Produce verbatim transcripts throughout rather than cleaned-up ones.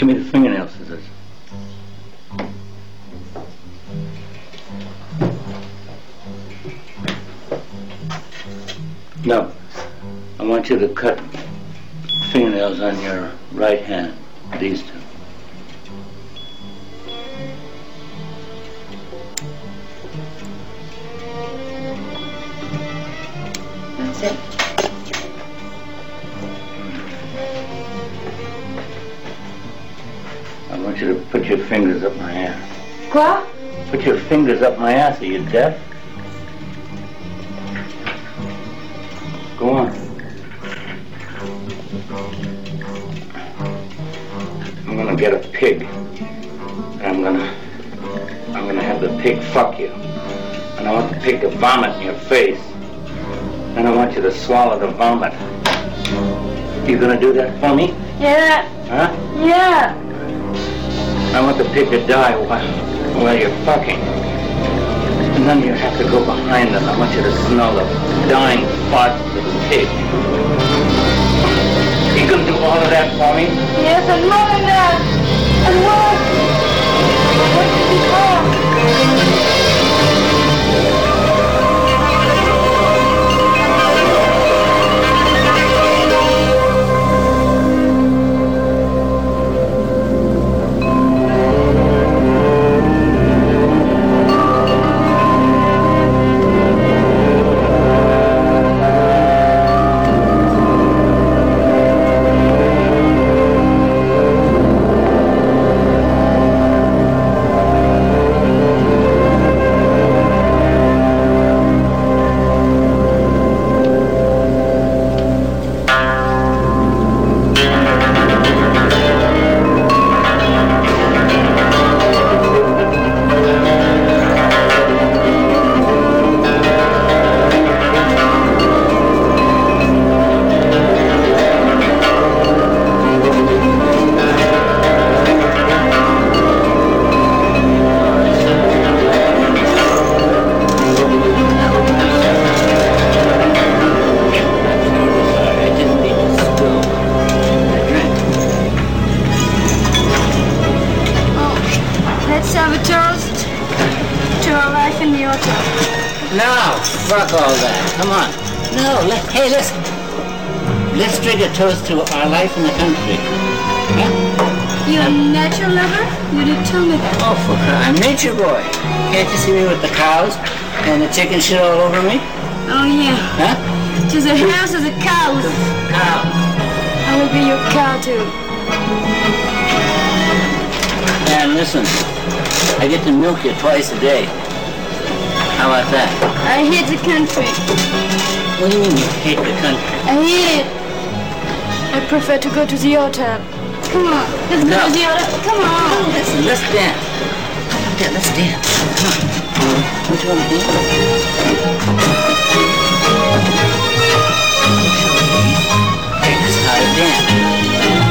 Give me the fingernail scissors. No, I want you to cut fingernails on your right hand, these two. That's it. I want you to put your fingers up my ass. Quoi? Put your fingers up my ass. Are you deaf? Go on. I'm gonna get a pig. And I'm gonna... I'm gonna have the pig fuck you. And I want the pig to vomit in your face. And I want you to swallow the vomit. You gonna do that for me? Yeah. Huh? Yeah. I want the pig to die while, while you're fucking. And then you have to go behind them. I want you to smell the dying farts of the pig. You gonna do all of that for me? Yes, and more than that. And more. What did he call? Fuck all that. Come on. No, let, hey, listen. Let's drink a toast to our life in the country. Huh? You're a nature lover? You didn't tell me that. Oh, for crying. I'm nature boy. Can't you see me with the cows and the chicken shit all over me? Oh, yeah. Huh? Just a house of the cows. Cows. I will be your cow, too. And listen, I get to milk you twice a day. How about that? I hate the country. What do you mean you hate the country? I hate it. I prefer to go to the hotel. Come on, let's no. go to the hotel. Come on. Let's, let's dance. How about that? Let's dance. Come on. What do you want to do? Hey, this is how to dance.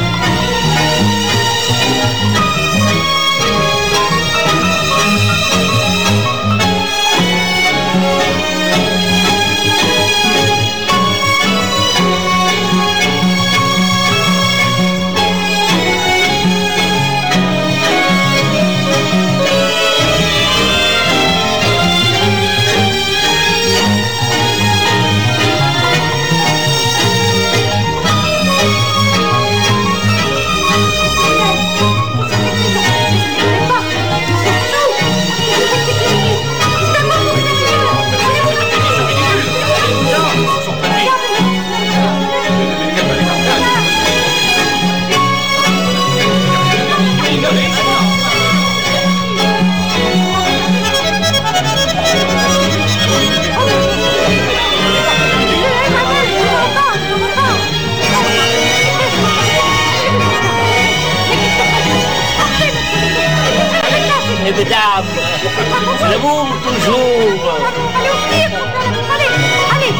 Mesdames, l'amour toujours. Allez, ouvrir. Allez, allez.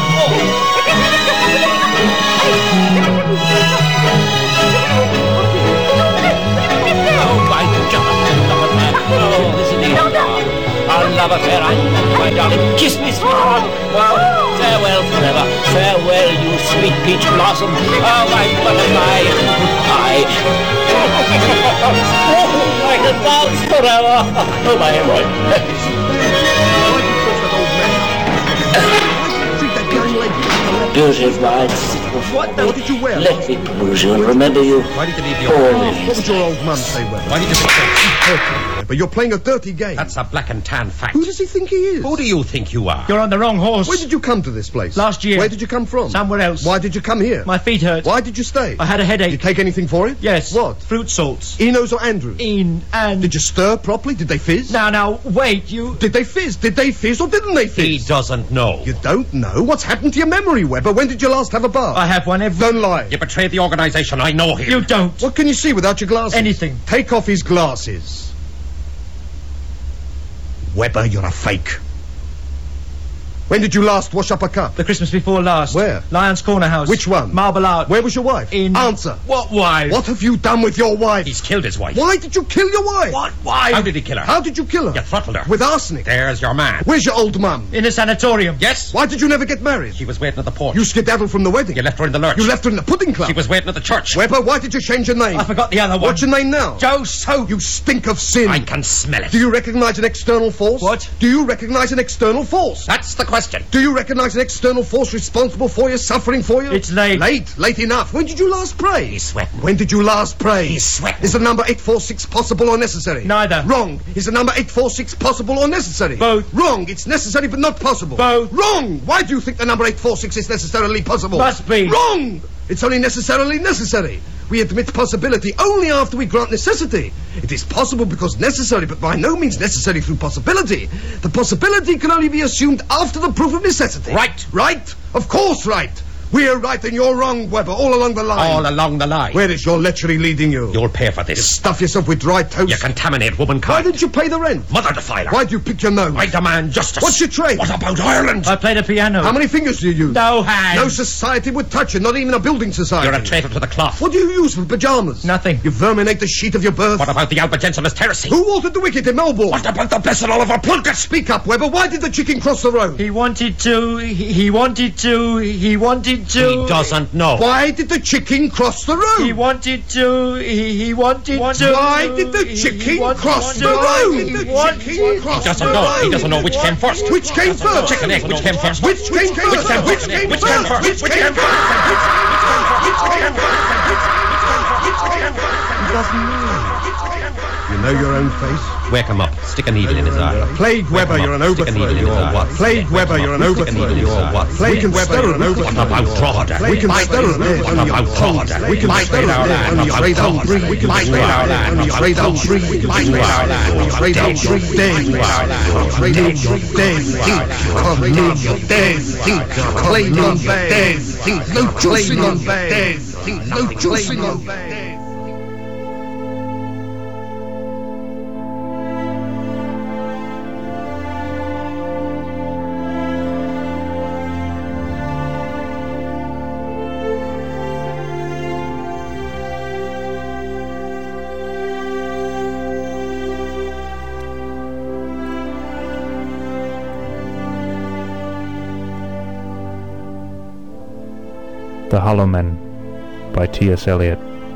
Oh my God, oh, listen here. Our love affair, my darling. Kiss me, sweetheart. Oh, farewell forever. Farewell, you sweet peach blossom. Oh, my butterfly. Goodbye. dance. Oh, I can dance forever. Oh, my hemorrhoid. Beauty brides. What? What did you wear? Let me peruse you and remember you. Why did you leave your Oh, What would your old mum say, Webber? Why did you make that? But you're playing a dirty game. That's a black and tan fact. Who does he think he is? Who do you think you are? You're on the wrong horse. Where did you come to this place? Last year. Where did you come from? Somewhere else. Why did you come here? My feet hurt. Why did you stay? I had a headache. Did you take anything for it? Yes. What? Fruit salts. Enos or Andrews? In and... Did you stir properly? Did they fizz? Now, now, wait, you... Did they fizz? Did they fizz or didn't they fizz? He doesn't know. You don't know? What's happened to your memory, Webber? When did you last have a bath? I have one every... Don't lie. You betrayed the organization. I know him. You don't. What can you see without your glasses? Anything. Take off his glasses. Webber, you're a fake. When did you last wash up a cup? The Christmas before last. Where? Lion's Corner House. Which one? Marble Arch. Where was your wife? In... Answer. What wife? What have you done with your wife? He's killed his wife. Why did you kill your wife? What wife? How did he kill her? How did you kill her? You throttled her. With arsenic. There's your man. Where's your old mum? In a sanatorium. Yes? Why did you never get married? She was waiting at the porch. You skedaddled from the wedding. You left her in the lurch. You left her in the pudding club. She was waiting at the church. Webber, why did you change your name? I forgot the other one. What's your name now? Joe Soap. You stink of sin. I can smell it. Do you recognize an external force? What? Do you recognize an external force? That's the question. Do you recognize an external force responsible for your suffering for you? It's late. Late? Late enough. When did you last pray? He's sweating. When did you last pray? He's sweating. Is the number eight four six possible or necessary? Neither. Wrong. Is the number eight four six possible or necessary? Both. Wrong. It's necessary but not possible. Both. Wrong. Why do you think the number eight four six is necessarily possible? Must be. Wrong. It's only necessarily necessary. We admit possibility only after we grant necessity. It is possible because necessary, but by no means necessary through possibility. The possibility can only be assumed after the proof of necessity. Right. Right? Of course right. We're right and you're wrong, Webber, all along the line. All along the line. Where is your lechery leading you? You'll pay for You this. stuff yourself with dry toast. You contaminate womankind. Why didn't you pay the rent? Mother defiler. Why do you pick your nose? I demand justice. What's your trade? What about Ireland? I play the piano. How many fingers do you use? No hands. No society would touch it, not even a building society. You're a traitor to the cloth. What do you use for pyjamas? Nothing. You verminate the sheet of your birth. What about the Albert Jensenist heresy? Who altered the wicket in Melbourne? What about the Blessed Oliver Plunkett? Speak up, Webber. Why did the chicken cross the road? He wanted to... He, he wanted to... He wanted to... He doesn't know. Why did the chicken cross the road? He wanted to... He, he wanted to... Why did the he- chicken he wanted cross to- the road? he Did the wanted- chicken cross He doesn't the know. road? He doesn't know which came first. Which came first? Chicken egg. Which came first? Which came first? Which came Which first? came first? Which came first? Which came first? He doesn't know. You know your own face? Wake him up. Stick a needle in his eye. Plague Webber, you're an Stick a overthrow. needle in his eye. What? Plague Webber, you're an Stick a needle overthrow. in his eye. Plague Webber, you're an overthrow. What about fraud? We can stir it there, What only about your fraud? tongue. We can Might stir it our there, land. only What trade about on fraud? free. We can Might trade our our land. land, only What trade about on free. fraud? We can Might trade our our land. land, only trade on free. There you are. Trade on free. There you are. Come on, there you are. Claim on there you are. No claim on there you are. No claim on there. The Hollow Men by T S Eliot.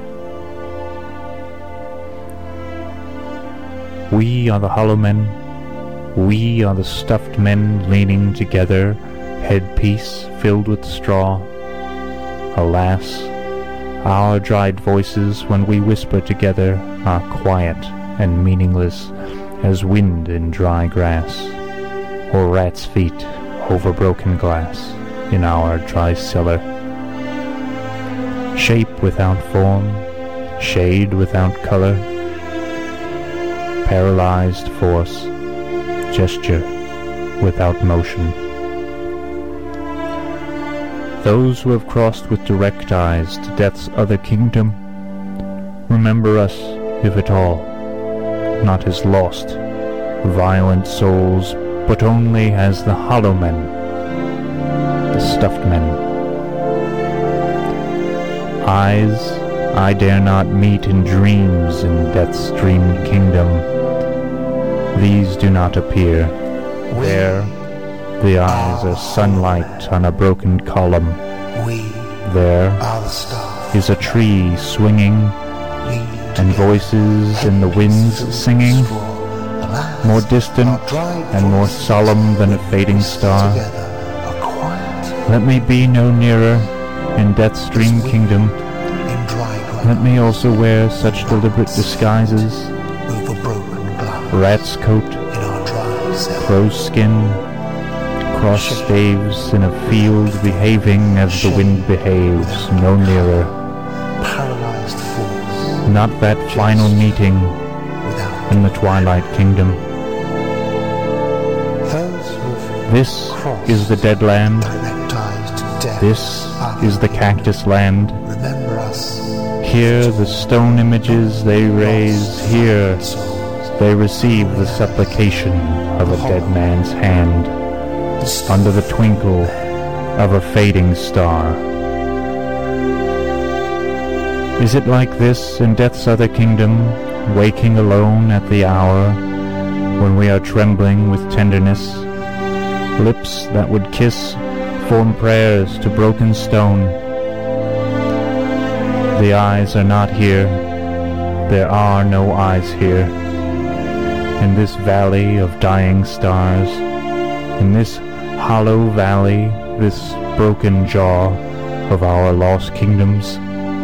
We are the hollow men, we are the stuffed men leaning together, headpiece filled with straw. Alas, our dried voices when we whisper together are quiet and meaningless as wind in dry grass, or rats' feet over broken glass in our dry cellar. Shape without form, shade without color, paralyzed force, gesture without motion. Those who have crossed with direct eyes to death's other kingdom, remember us, if at all, not as lost, violent souls, but only as the hollow men, the stuffed men. Eyes I dare not meet in dreams in death's dreamed kingdom. These do not appear. There, the eyes are sunlight on a broken column. There is a tree swinging and voices in the winds singing, more distant and more solemn than a fading star. Let me be no nearer in Death's dream kingdom. Let me also wear such deliberate disguises, rat's coat, crow's skin, cross staves in a field behaving as the wind behaves, no nearer. Not that final meeting in the Twilight Kingdom. This is the Dead Land. This is the Cactus Land. Here the stone images they raise, here they receive the supplication of a dead man's hand, under the twinkle of a fading star. Is it like this in Death's other kingdom, waking alone at the hour when we are trembling with tenderness? Lips that would kiss form prayers to broken stone. The eyes are not here. There are no eyes here. In this valley of dying stars, in this hollow valley, this broken jaw of our lost kingdoms.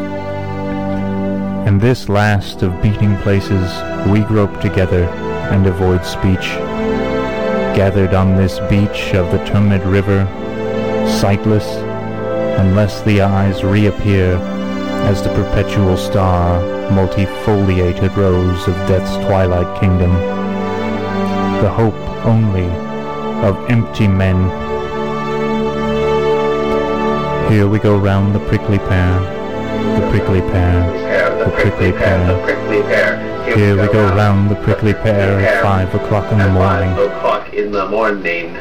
In this last of beating places, we grope together and avoid speech. Gathered on this beach of the turbid river, sightless, unless the eyes reappear as the perpetual star, multifoliated rose of Death's twilight kingdom. The hope only of empty men. Here we go round the prickly pear, the prickly pear, the prickly pear, the prickly pear. Here we go round the prickly pear at five o'clock in the morning. Five o'clock in the morning.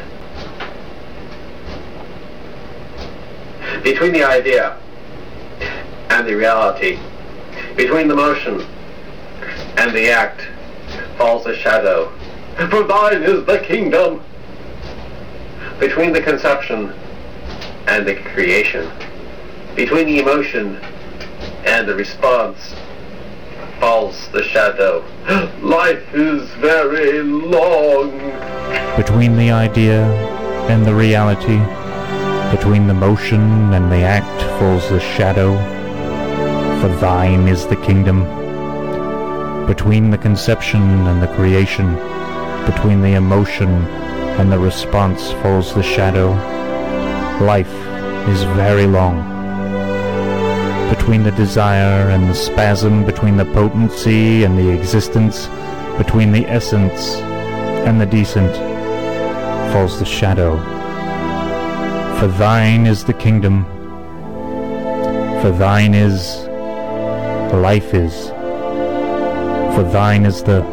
Between the idea and the reality, between the motion and the act, falls a shadow. For thine is the kingdom. Between the conception and the creation, between the emotion and the response, falls the shadow. Life is very long. Between the idea and the reality, between the motion and the act, falls the shadow. For thine is the kingdom. Between the conception and the creation, between the emotion and the response, falls the shadow. Life is very long. Between the desire and the spasm, between the potency and the existence, between the essence and the decent, falls the shadow. For thine is the kingdom. For thine is, life is. For thine is the,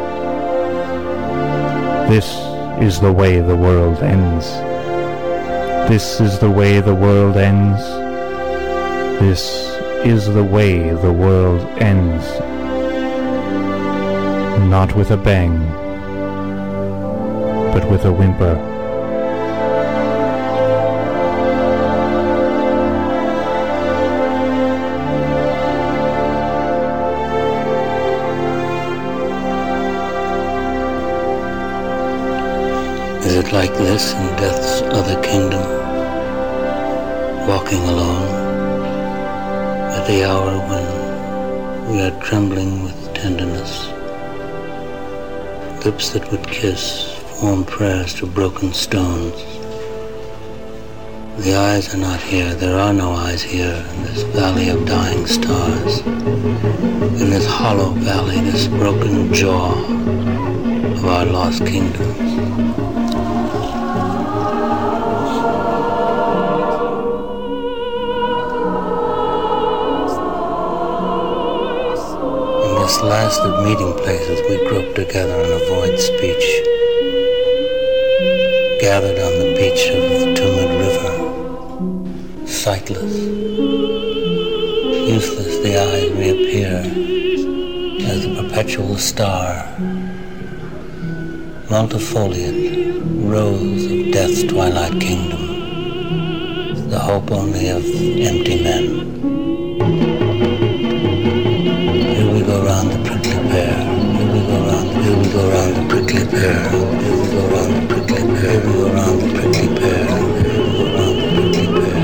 this is the way the world ends. This is the way the world ends. This is the way the world ends. Not with a bang, but with a whimper. Is it like this in Death's other kingdom, walking alone at the hour when we are trembling with tenderness? Lips that would kiss form prayers to broken stones. The eyes are not here, there are no eyes here in this valley of dying stars, in this hollow valley, this broken jaw of our lost kingdoms. This last of meeting places, we grope together and avoid speech. Gathered on the beach of the turbid river, sightless, useless, the eyes reappear as the perpetual star, multifoliate rose of Death's twilight kingdom, the hope only of empty men. Here we go round pear. Here we go round the prickly pear. Here we go round the prickly pear. Here we go round the prickly pear.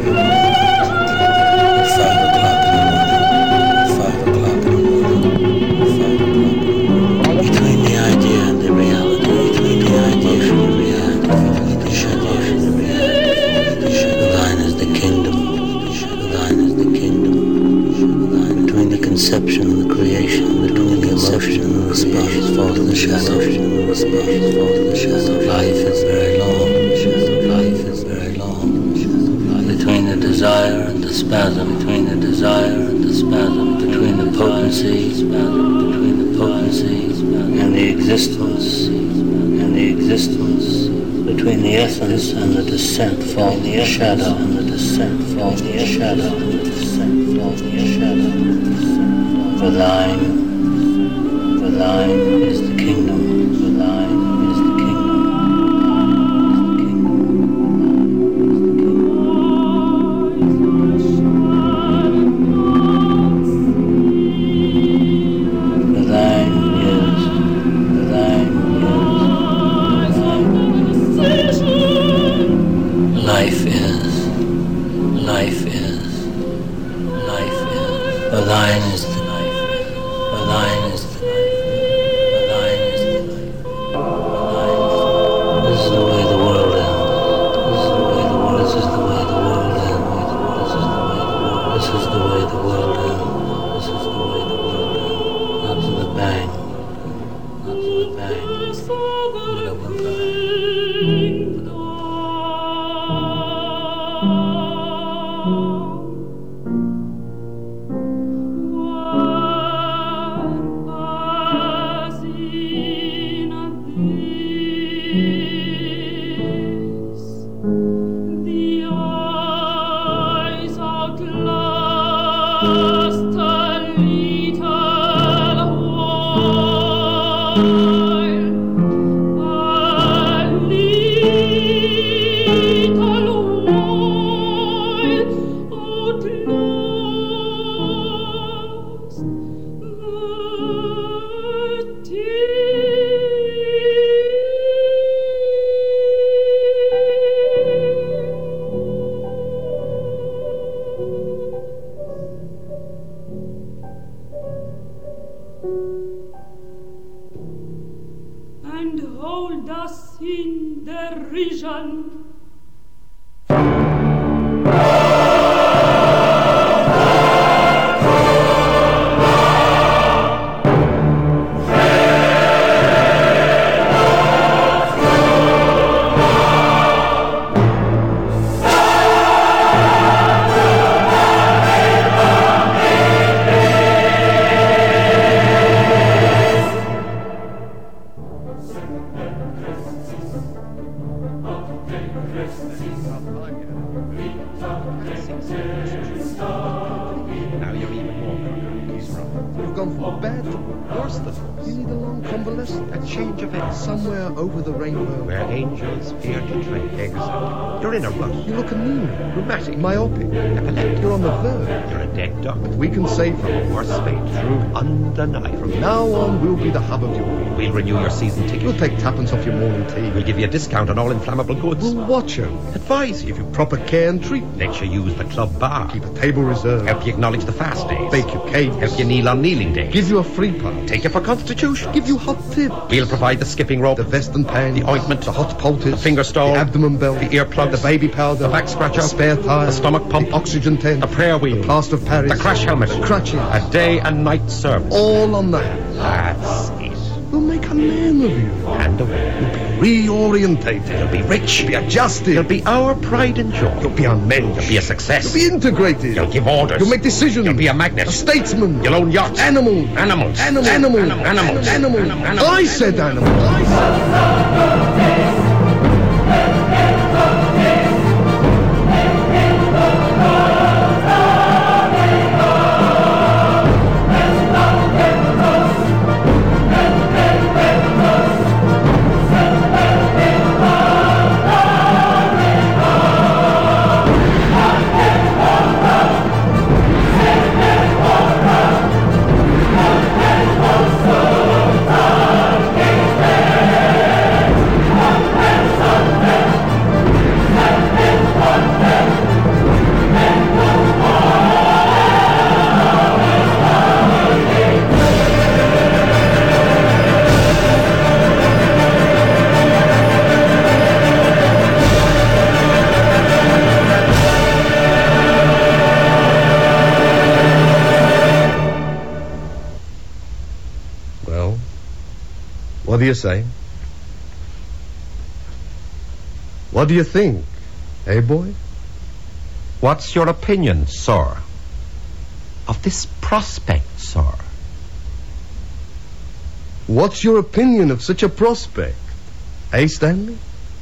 At five o'clock in the morning. Five o'clock in the morning. Five o'clock in the morning. Between the idea and the reality. Between the idea and the reality. The shadow and the reality. The shadow. Thine is the kingdom. Thine is the kingdom. Between the conception and the creation, between the emotion and the response, fall to the shadow. The response, fall to the shadow. Life is very long. Life is very long. Between the desire and the spasm, between the desire and the spasm, between the potency, spasm, between the potency and the existence, and the existence, between the essence and the descent, fall the shadow and the descent, fall the shadow and the descent, fall the shadow. For thine, for thine is the kingdom, for thine is the kingdom, is the kingdom, for thine is, for thine is, life is, life is, life is, for thine is the thine is the life, for thine is the life, for thine. This is the way the world ends. This is the way the world. This is the way the world ends. This is the way the world ends. Not to the bang, not to the bang, but a whimper. And hold us in derision. Now you're even more cookies from. You've gone from bad to worse than worse. You need a long convalescence. A change of air. Somewhere over the rainbow. Where angels fear to tread. Exactly. You're in a rush. You look anemic, Rheumatic. myopic, Epileptic. you're on the verge. You're a dead duck. We can save from it. Worse fate. Through undeniable. From now on, we'll be the hub of your week. We'll renew your season We'll ticket. take tuppence off your morning tea. We'll give you a discount on all inflammable goods. We'll watch you. Advise you. Give you proper care and treatment. Let you use the club bar. Keep a table reserved. Help you acknowledge the fast days. Bake your cakes. Help you kneel on kneeling days. Give you a free pass. Take you for constitution. Give you hot tip. We'll provide the skipping rope, The vest and pants. the ointment, The hot poultice. the finger stole, The abdomen belt. the earplugs, The baby powder. the back scratcher, The spare tire. the stomach pump, The oxygen tent. the prayer wheel, The plaster of Paris. the crash helmet, The crutches. a day and night service. All on the house. That's it. We'll make a man of you. And away. Reorientated. You'll be rich. You'll be adjusted. You'll be our pride and joy. You'll be unmensch. You'll be a success. You'll be integrated. You'll give orders. You'll make decisions. You'll be a magnet. A statesman. You'll own yachts. Animal. Animals. Animal. Animal. Animal. Animals. Animal. Animals. I said animal. I said. What do you say? What do you think, eh, boy? What's your opinion, sir, of this prospect, sir? What's your opinion of such a prospect, eh, Stanley?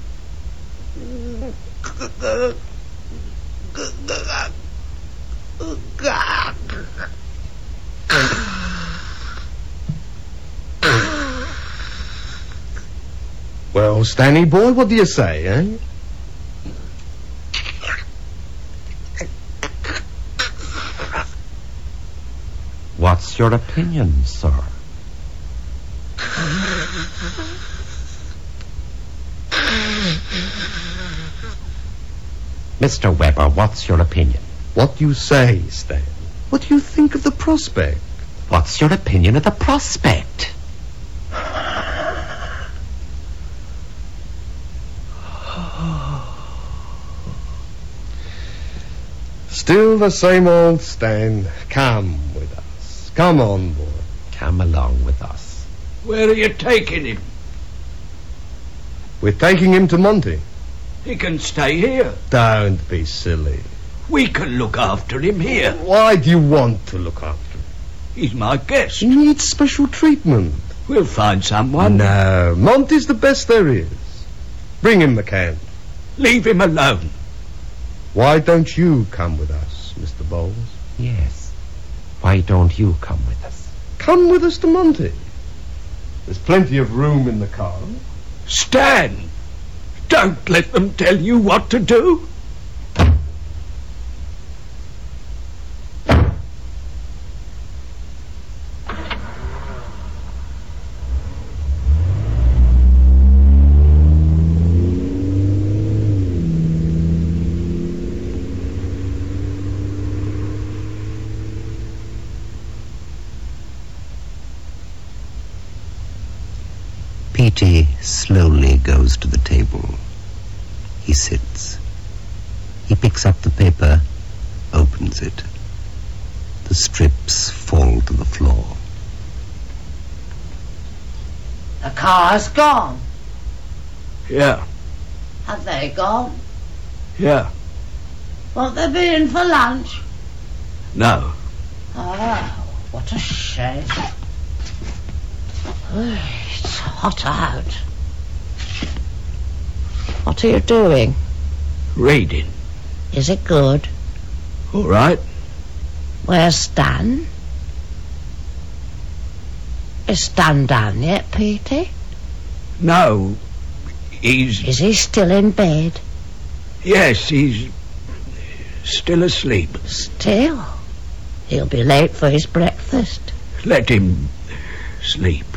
Well, Stanley boy, what do you say, eh? What's your opinion, sir? Mister Weber, what's your opinion? What do you say, Stan? What do you think of the prospect? What's your opinion of the prospect? Still the same old Stan. Come with us. Come on, boy. Come along with us. Where are you taking him? We're taking him to Monty. He can stay here. Don't be silly. We can look after him here. Why do you want to look after him? He's my guest. He needs special treatment. We'll find someone. No, Monty's the best there is. Bring him, McCann. Leave him alone. Why don't you come with us, Mister Bowles? Yes. Why don't you come with us? Come with us to Monty. There's plenty of room in the car. Stan, don't let them tell you what to do. P T slowly goes to the table. He sits. He picks up the paper, opens it. The strips fall to the floor. The car's gone. Yeah, Have they gone? yeah, Won't they be in for lunch? no. Oh, what a shame. It's hot out. What are you doing? Reading. Is it good? All right. Where's Stan? Is Stan down yet, Petey? No, he's... Is he still in bed? Yes, he's still asleep. Still? He'll be late for his breakfast. Let him sleep.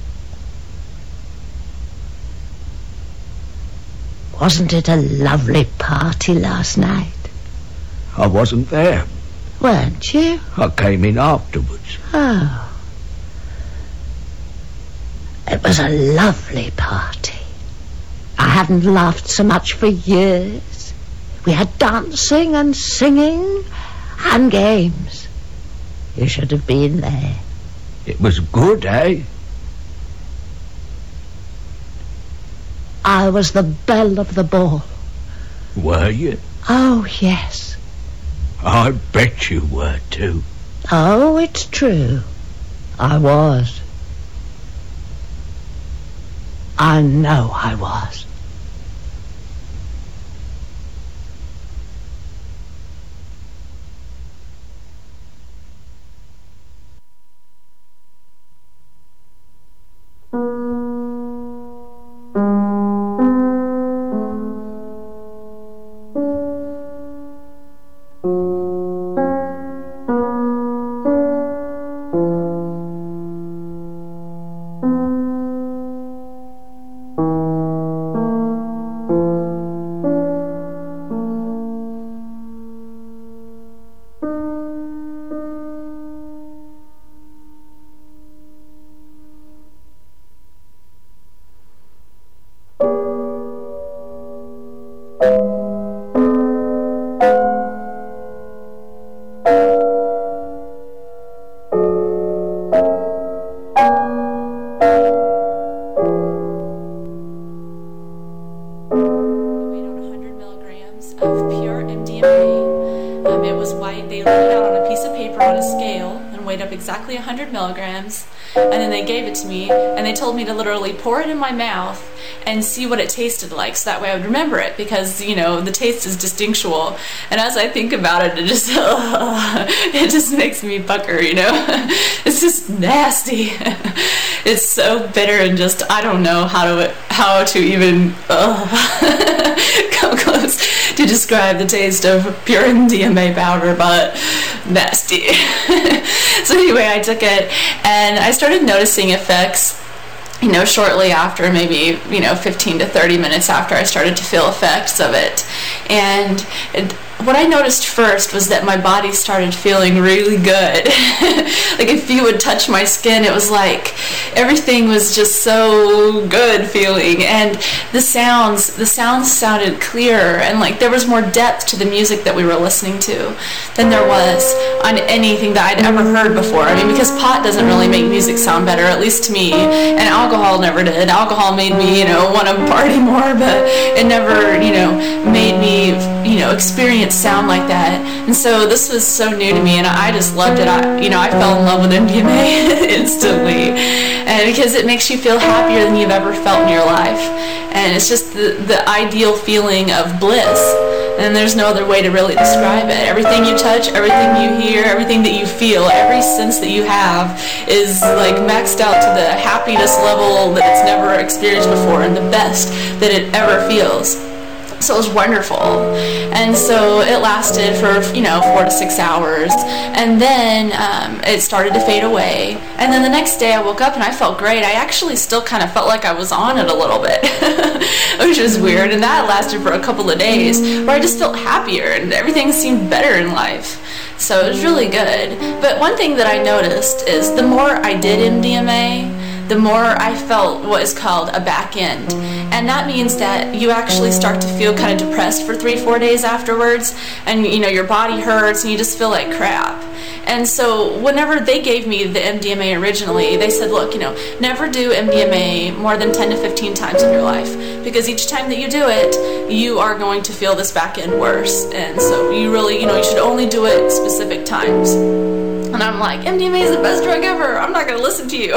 Wasn't it a lovely party last night? I wasn't there. Weren't you? I came in afterwards. Oh. It was a lovely party. I haven't laughed so much for years. We had dancing and singing and games. You should have been there. It was good, eh? I was the belle of the ball. Were you? Oh, yes. I bet you were, too. Oh, it's true. I was. I know I was. exactly one hundred milligrams, and then they gave it to me, and they told me to literally pour it in my mouth and see what it tasted like, so that way I would remember it, because, you know, the taste is distinctual. And as I think about it, it just, uh, it just makes me pucker, you know? It's just nasty. It's so bitter, and just, I don't know how to, how to even uh, come close to describe the taste of pure M D M A powder, but nasty. So anyway, I took it, and I started noticing effects, you know, shortly after, maybe, you know, fifteen to thirty minutes after I started to feel effects of it. And it, what I noticed first was that my body started feeling really good. Like, if you would touch my skin, it was like everything was just so good feeling, and the sounds the sounds sounded clearer, and like there was more depth to the music that we were listening to than there was on anything that I'd ever heard before. I mean, because pot doesn't really make music sound better, at least to me, and alcohol never did. Alcohol made me, you know, want to party more, but it never, you know, made me, you know, experience sound like that. And so this was so new to me, and I just loved it. I, you know, I fell in love with M D M A instantly, and because it makes you feel happier than you've ever felt in your life, and it's just the, the ideal feeling of bliss, and there's no other way to really describe it. Everything you touch, everything you hear, everything that you feel, every sense that you have is like maxed out to the happiness level that it's never experienced before, and the best that it ever feels. So it was wonderful. And so it lasted for, you know, four to six hours. And then um, it started to fade away. And then the next day I woke up and I felt great. I actually still kind of felt like I was on it a little bit, which was weird. And that lasted for a couple of days, where I just felt happier and everything seemed better in life. So it was really good. But one thing that I noticed is the more I did M D M A, the more I felt what is called a back end. And that means that you actually start to feel kind of depressed for three, four days afterwards, and you know, your body hurts and you just feel like crap. And so whenever they gave me the M D M A originally, they said, look, you know, never do M D M A more than ten to fifteen times in your life, because each time that you do it, you are going to feel this back end worse. And so you really, you know, you should only do it specific times. And I'm like, M D M A is the best drug ever. I'm not going to listen to you.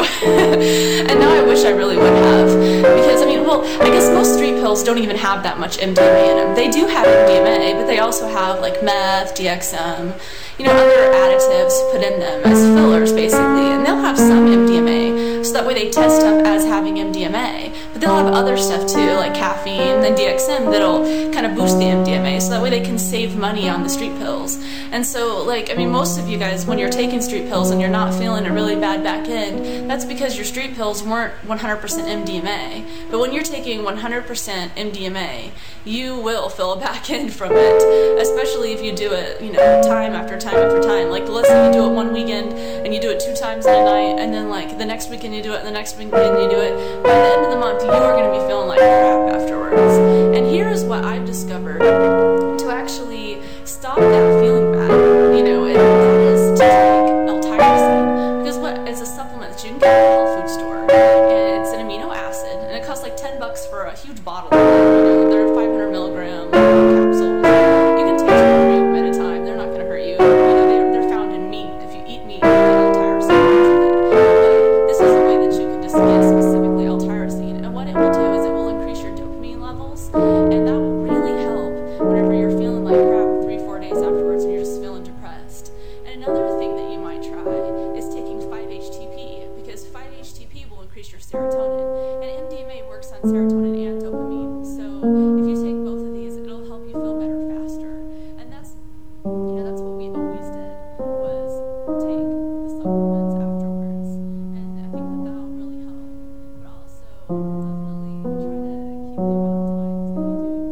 And now I wish I really would have. Because, I mean, well, I guess most street pills don't even have that much M D M A in them. They do have M D M A, but they also have, like, meth, D X M, you know, other additives put in them as fillers, basically. And they'll have some M D M A, so that way they test up as having M D M A. But they'll have other stuff, too, like caffeine and D X M, that'll kind of boost the M D M A, so that way they can save money on the street pills. And so, like, I mean, most of you guys, when you're taking street pills and you're not feeling a really bad back end, that's because your street pills weren't one hundred percent M D M A. But when you're taking one hundred percent M D M A, you will feel a back end from it, especially if you do it, you know, time after time after time. Like, let's say you do it one weekend and you do it two times in a night, and then like the next weekend you do it, and the next weekend you do it. By the end of the month, you are going to be feeling like crap afterwards. And here's what I've discovered to actually stop that feeling bad, you know, and that is to take L-tyrosine, because what it's a supplement that you can get at a health food store, and it's an amino acid, and it costs like ten bucks for a huge bottle. You know, they're five hundred milligram capsules. You can take them at a time. They're not going to hurt you. You know, they're, they're found in meat. If you eat meat, you get L-tyrosine. But this is a way that you can just get specifically L-tyrosine, and what it will do is it will increase your dopamine levels, and that will really help whenever you're feeling like crap three, four days afterwards and you're just feeling depressed. And another thing that you might try is taking five H T P, because five H T P will increase your serotonin, and M D M A works on serotonin and dopamine. So if you take both of these, it'll help you feel better faster. And that's, you know, that's what we always did, was take the supplements afterwards. And I think that that'll really help. But also